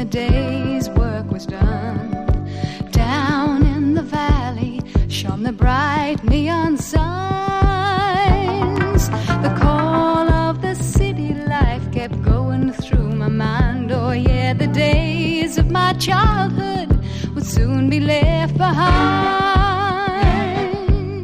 day's work was done. Down in the valley shone the bright neon signs. The call of the city life kept going through my mind. Oh yeah, the days of my childhood would soon be left behind.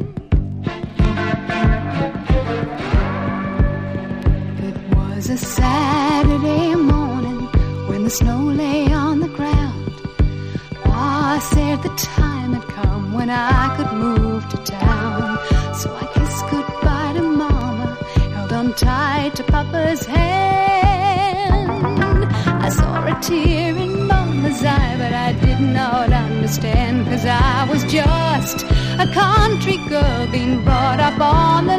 It was a Saturday morning when the snow lay on the ground. I said the time had come when I could move to town. So I kissed goodbye to Mama, held on tight to Papa's hand. I saw a tear in Mama's eye, but I did not understand, 'cause I was just a country girl being brought up on the